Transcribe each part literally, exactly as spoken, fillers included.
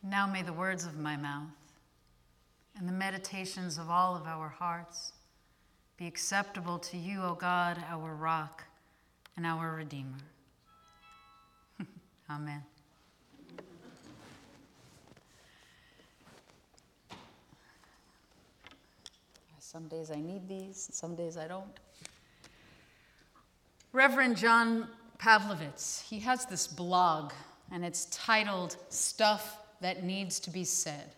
Now may the words of my mouth and the meditations of all of our hearts be acceptable to you, O God, our rock and our Redeemer. Amen. Some days I need these, some days I don't. Reverend John Pavlovitz, he has this blog, and it's titled Stuff That Needs to Be Said.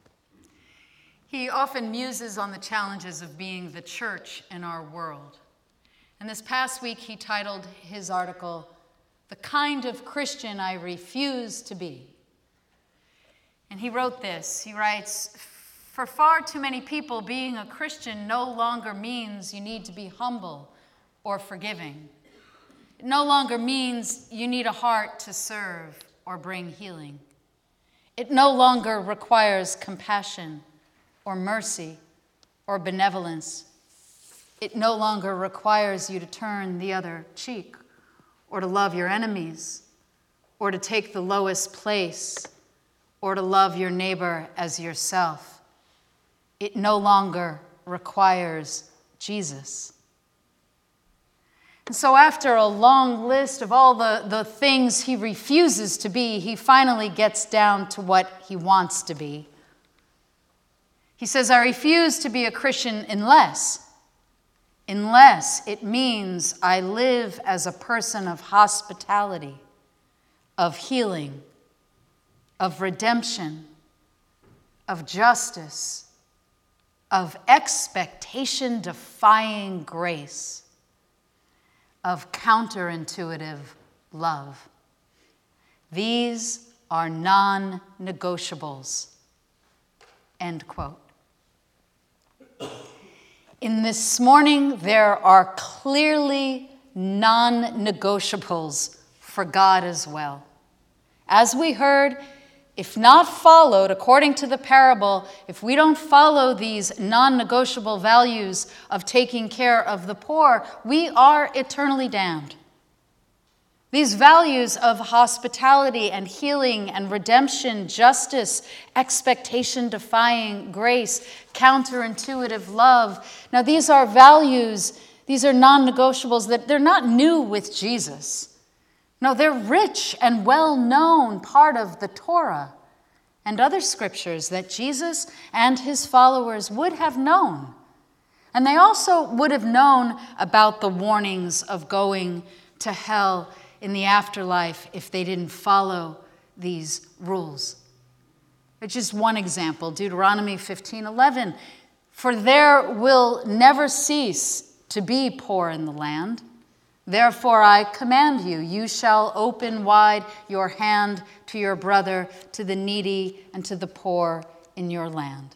He often muses on the challenges of being the church in our world. And this past week, he titled his article, The Kind of Christian I Refuse to Be. And he wrote this, he writes, for far too many people, being a Christian no longer means you need to be humble or forgiving. It no longer means you need a heart to serve or bring healing. It no longer requires compassion or mercy or benevolence. It no longer requires you to turn the other cheek or to love your enemies or to take the lowest place or to love your neighbor as yourself. It no longer requires Jesus. And so after a long list of all the, the things he refuses to be, he finally gets down to what he wants to be. He says, I refuse to be a Christian unless, unless it means I live as a person of hospitality, of healing, of redemption, of justice, of expectation-defying grace, of counterintuitive love. These are non-negotiables. End quote. In this morning, there are clearly non-negotiables for God as well. As we heard, if not followed according to the parable, if we don't follow these non-negotiable values of taking care of the poor, we are eternally damned. These values of hospitality and healing and redemption, justice, expectation-defying grace, counterintuitive love. Now, these are values, these are non-negotiables that they're not new with Jesus. No, they're rich and well-known part of the Torah and other scriptures that Jesus and his followers would have known. And they also would have known about the warnings of going to hell in the afterlife if they didn't follow these rules. It's just one example, Deuteronomy fifteen eleven. For there will never cease to be poor in the land. Therefore I command you, you shall open wide your hand to your brother, to the needy, and to the poor in your land.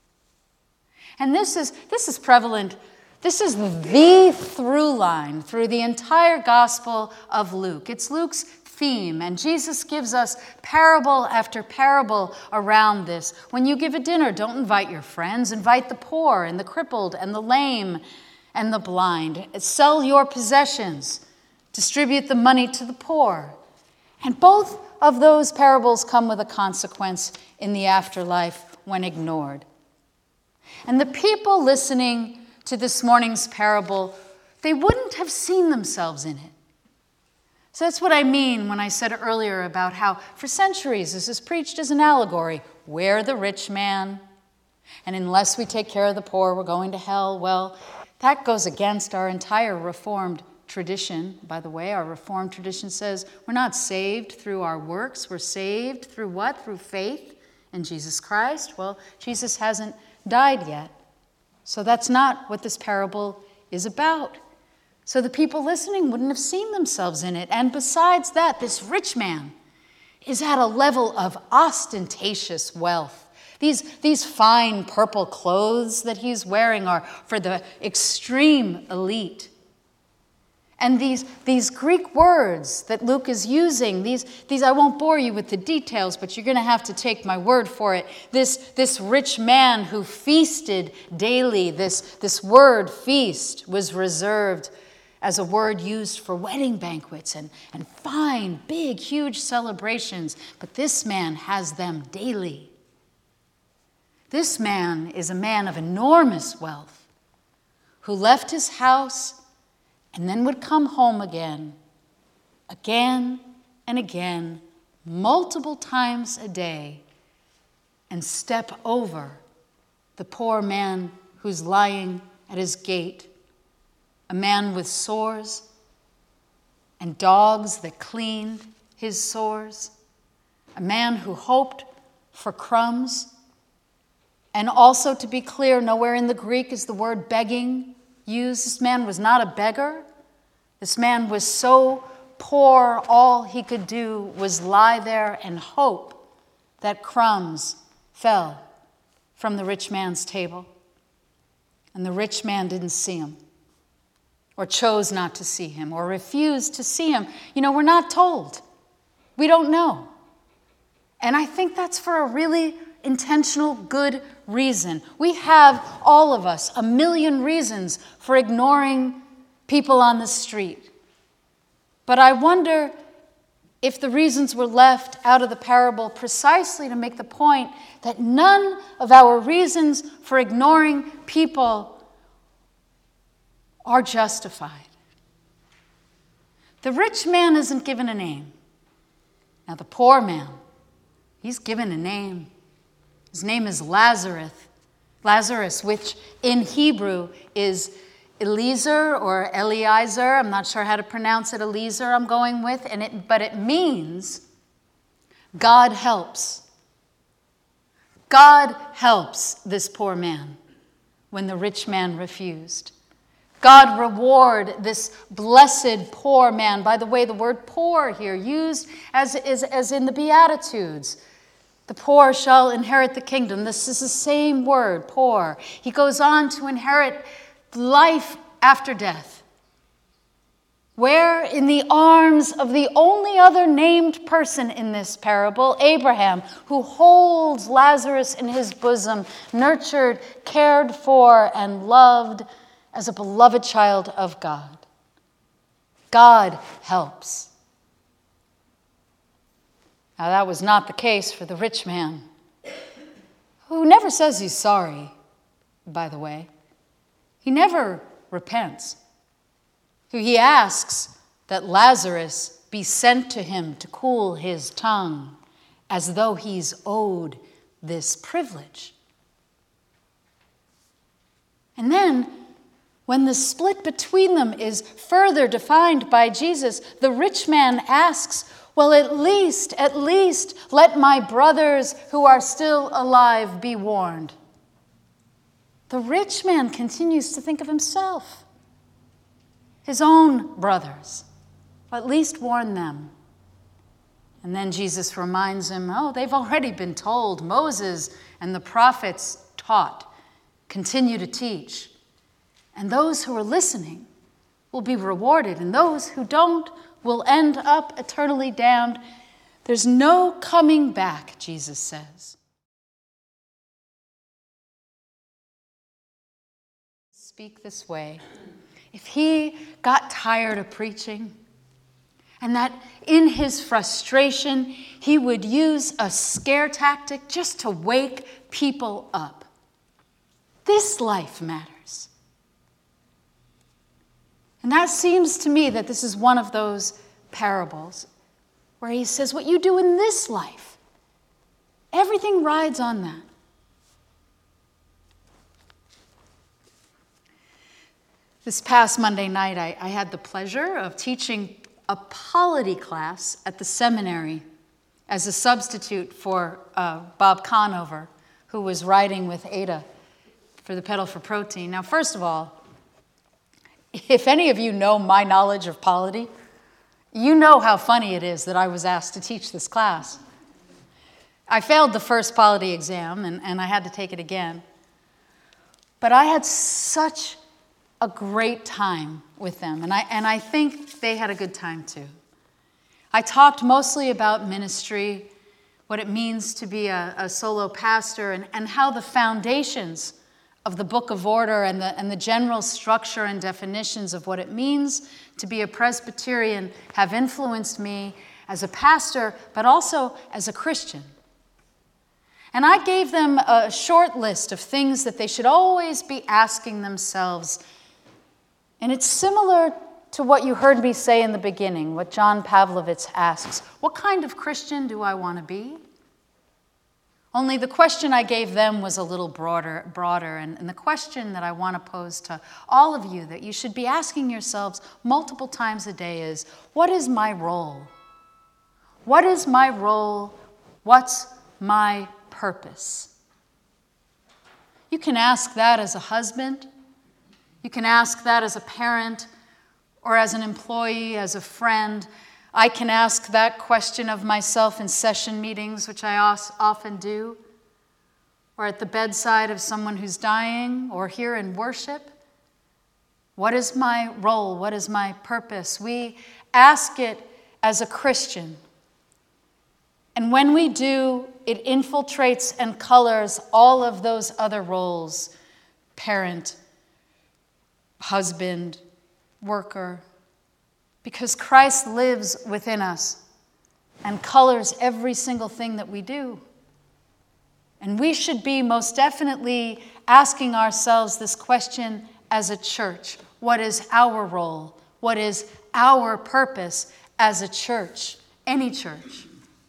And this is, this is prevalent. This is the through line through the entire Gospel of Luke. It's Luke's theme, and Jesus gives us parable after parable around this. When you give a dinner, don't invite your friends. Invite the poor and the crippled and the lame and the blind. Sell your possessions. Distribute the money to the poor. And both of those parables come with a consequence in the afterlife when ignored. And the people listening to this morning's parable, they wouldn't have seen themselves in it. So that's what I mean when I said earlier about how for centuries this is preached as an allegory. We're the rich man, and unless we take care of the poor, we're going to hell. Well, that goes against our entire Reformed tradition. By the way, our Reformed tradition says we're not saved through our works. We're saved through what? Through faith in Jesus Christ. Well, Jesus hasn't died yet. So that's not what this parable is about. So the people listening wouldn't have seen themselves in it. And besides that, this rich man is at a level of ostentatious wealth. These, these fine purple clothes that he's wearing are for the extreme elite. And these, these Greek words that Luke is using, these, these I won't bore you with the details, but you're going to have to take my word for it. This, this rich man who feasted daily, this, this word feast was reserved as a word used for wedding banquets and, and fine, big, huge celebrations, but this man has them daily. This man is a man of enormous wealth who left his house and then would come home again, again and again, multiple times a day, and step over the poor man who's lying at his gate, a man with sores and dogs that cleaned his sores, a man who hoped for crumbs. And also, to be clear, nowhere in the Greek is the word begging used. This man was not a beggar. This man was so poor, all he could do was lie there and hope that crumbs fell from the rich man's table. And the rich man didn't see him, or chose not to see him, or refused to see him. You know, we're not told. We don't know. And I think that's for a really intentional, good reason. We have, all of us, a million reasons for ignoring people on the street. But I wonder if the reasons were left out of the parable precisely to make the point that none of our reasons for ignoring people are justified. The rich man isn't given a name. Now the poor man, he's given a name. His name is Lazarus, Lazarus, which in Hebrew is Eliezer or Eliezer. I'm not sure how to pronounce it. Eliezer I'm going with, and it, but it means God helps. God helps this poor man when the rich man refused. God reward this blessed poor man. By the way, the word poor here used as, as, as in the Beatitudes. The poor shall inherit the kingdom. This is the same word, poor. He goes on to inherit life after death. Where? In the arms of the only other named person in this parable, Abraham, who holds Lazarus in his bosom, nurtured, cared for, and loved as a beloved child of God. God helps. Now, that was not the case for the rich man, who never says he's sorry, by the way. He never repents. He asks that Lazarus be sent to him to cool his tongue, as though he's owed this privilege. And then, when the split between them is further defined by Jesus, the rich man asks, well, at least, at least, let my brothers who are still alive be warned. The rich man continues to think of himself, his own brothers. At least warn them. And then Jesus reminds him, oh, they've already been told. Moses and the prophets taught, continue to teach. And those who are listening will be rewarded, and those who don't will end up eternally damned. There's no coming back, Jesus says. Speak this way. If he got tired of preaching, and that in his frustration he would use a scare tactic just to wake people up, this life matters. And that seems to me that this is one of those parables where he says, what you do in this life, everything rides on that. This past Monday night, I, I had the pleasure of teaching a polity class at the seminary as a substitute for uh, Bob Conover, who was writing with Ada for the Pedal for Protein. Now, first of all, if any of you know my knowledge of polity, you know how funny it is that I was asked to teach this class. I failed the first polity exam, and, and I had to take it again. But I had such a great time with them, and I, and I think they had a good time too. I talked mostly about ministry, what it means to be a, a solo pastor, and, and how the foundations of the Book of Order and the, and the general structure and definitions of what it means to be a Presbyterian have influenced me as a pastor, but also as a Christian. And I gave them a short list of things that they should always be asking themselves. And it's similar to what you heard me say in the beginning, what John Pavlovitz asks. What kind of Christian do I want to be? Only the question I gave them was a little broader, broader and, and the question that I want to pose to all of you that you should be asking yourselves multiple times a day is, what is my role? What is my role? What's my purpose? You can ask that as a husband. You can ask that as a parent or as an employee, as a friend. I can ask that question of myself in session meetings, which I often do, or at the bedside of someone who's dying, or here in worship. What is my role? What is my purpose? We ask it as a Christian. And when we do, it infiltrates and colors all of those other roles: parent, husband, worker, because Christ lives within us and colors every single thing that we do. And we should be most definitely asking ourselves this question as a church. What is our role? What is our purpose as a church? Any church.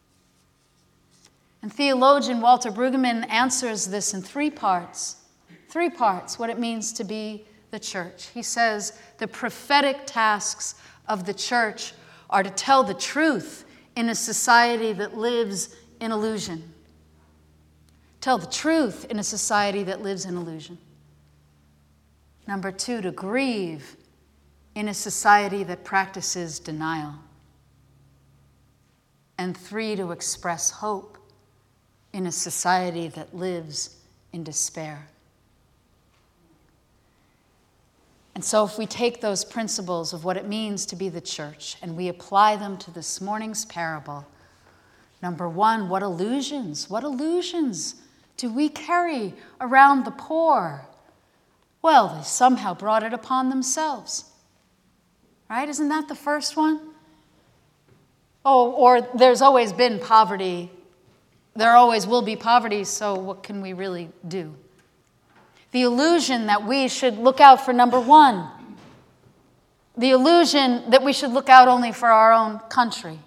And theologian Walter Brueggemann answers this in three parts. Three parts, what it means to be the church. He says the prophetic tasks of the church are to tell the truth in a society that lives in illusion. Tell the truth in a society that lives in illusion. Number two, to grieve in a society that practices denial. And three, to express hope in a society that lives in despair. And so if we take those principles of what it means to be the church and we apply them to this morning's parable, number one, what illusions, what illusions do we carry around the poor? Well, they somehow brought it upon themselves. Right? Isn't that the first one? Oh, or there's always been poverty. There always will be poverty, so what can we really do? The illusion that we should look out for number one. The illusion that we should look out only for our own country.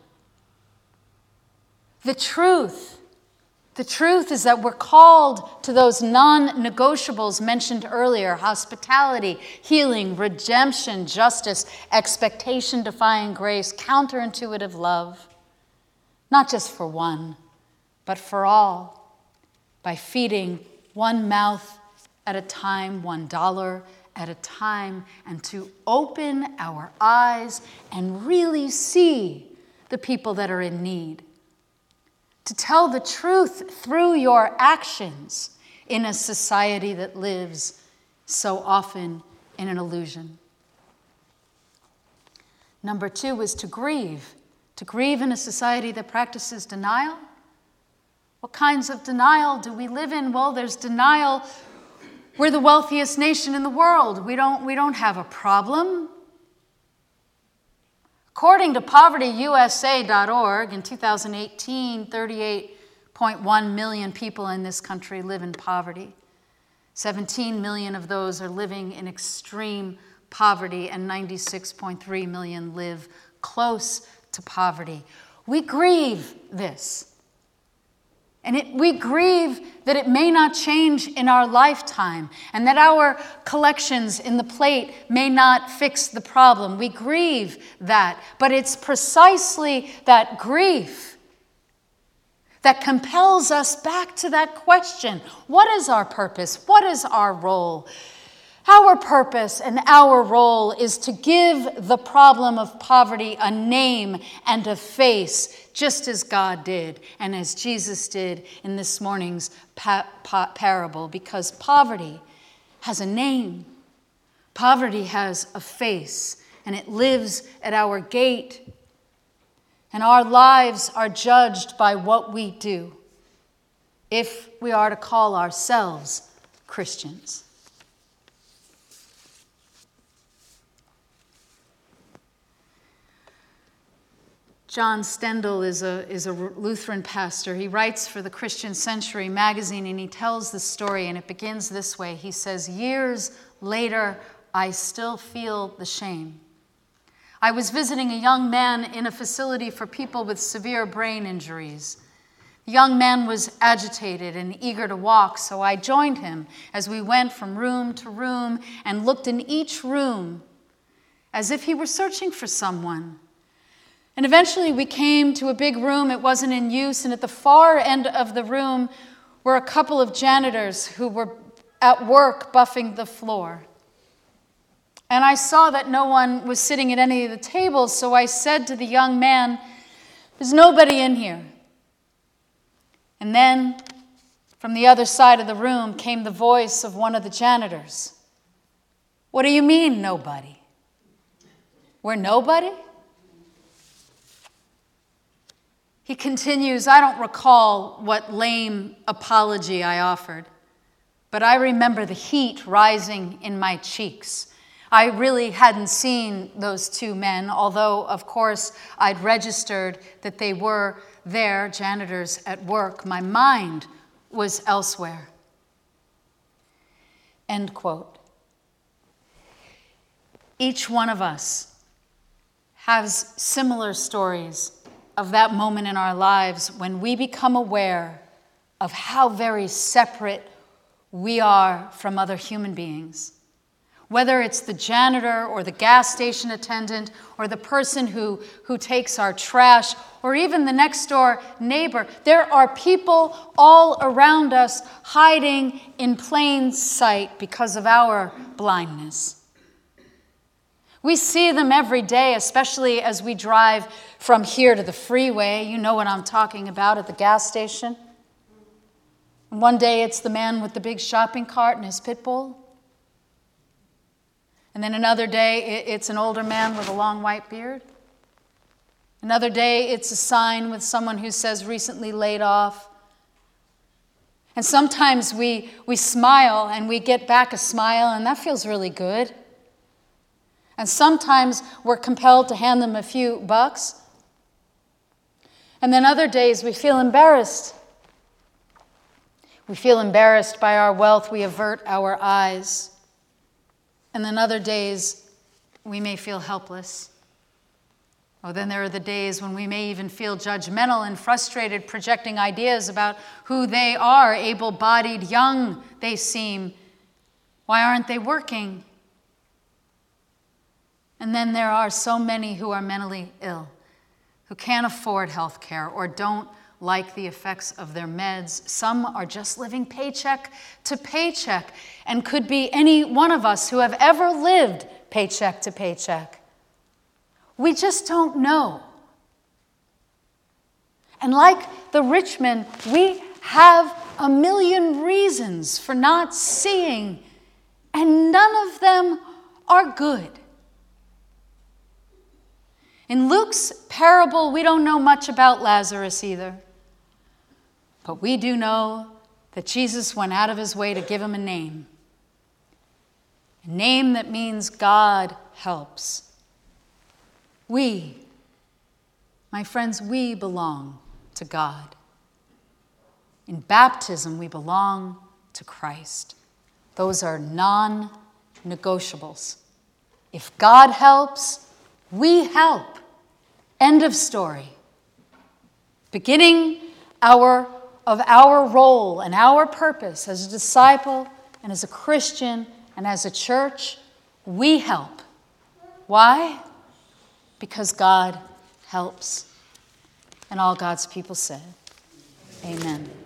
The truth. The truth is that we're called to those non-negotiables mentioned earlier: hospitality, healing, redemption, justice, expectation-defying grace, counterintuitive love. Not just for one, but for all, by feeding one mouth at a time, one dollar at a time, and to open our eyes and really see the people that are in need. To tell the truth through your actions in a society that lives so often in an illusion. Number two is to grieve. To grieve in a society that practices denial. What kinds of denial do we live in? Well, there's denial. We're the wealthiest nation in the world. We don't, we don't have a problem. According to poverty U S A dot org, in two thousand eighteen, thirty-eight point one million people in this country live in poverty. seventeen million of those are living in extreme poverty, and ninety-six point three million live close to poverty. We grieve this. And it, we grieve that it may not change in our lifetime, and that our collections in the plate may not fix the problem. We grieve that. But it's precisely that grief that compels us back to that question: what is our purpose? What is our role? Our purpose and our role is to give the problem of poverty a name and a face, just as God did and as Jesus did in this morning's pa- pa- parable, because poverty has a name. Poverty has a face, and it lives at our gate. And our lives are judged by what we do, if we are to call ourselves Christians. John Stendhal is a, is a Lutheran pastor. He writes for the Christian Century magazine, and he tells the story, and it begins this way. He says, "Years later, I still feel the shame. I was visiting a young man in a facility for people with severe brain injuries. The young man was agitated and eager to walk, so I joined him as we went from room to room and looked in each room as if he were searching for someone. And eventually we came to a big room. It wasn't in use, and at the far end of the room were a couple of janitors who were at work buffing the floor. And I saw that no one was sitting at any of the tables, so I said to the young man, 'There's nobody in here.' And then, from the other side of the room came the voice of one of the janitors. 'What do you mean, nobody? We're nobody?' He continues, 'I don't recall what lame apology I offered, but I remember the heat rising in my cheeks. I really hadn't seen those two men, although, of course, I'd registered that they were there, janitors at work. My mind was elsewhere.'" End quote. Each one of us has similar stories of that moment in our lives when we become aware of how very separate we are from other human beings. Whether it's the janitor or the gas station attendant or the person who, who takes our trash or even the next door neighbor, there are people all around us hiding in plain sight because of our blindness. We see them every day, especially as we drive from here to the freeway. You know what I'm talking about, at the gas station. And one day it's the man with the big shopping cart and his pit bull. And then another day it's an older man with a long white beard. Another day it's a sign with someone who says recently laid off. And sometimes we, we smile and we get back a smile, and that feels really good. And sometimes we're compelled to hand them a few bucks. And then other days we feel embarrassed. We feel embarrassed by our wealth. We avert our eyes. And then other days we may feel helpless. Oh, then there are the days when we may even feel judgmental and frustrated, projecting ideas about who they are, able-bodied, young they seem. Why aren't they working? And then there are so many who are mentally ill, who can't afford health care or don't like the effects of their meds. Some are just living paycheck to paycheck and could be any one of us who have ever lived paycheck to paycheck. We just don't know. And like the rich man, we have a million reasons for not seeing, and none of them are good. In Luke's parable, we don't know much about Lazarus either. But we do know that Jesus went out of his way to give him a name. A name that means God helps. We, my friends, we belong to God. In baptism, we belong to Christ. Those are non-negotiables. If God helps, we help. End of story. Beginning our, of our role and our purpose as a disciple and as a Christian and as a church, we help. Why? Because God helps. And all God's people said, amen.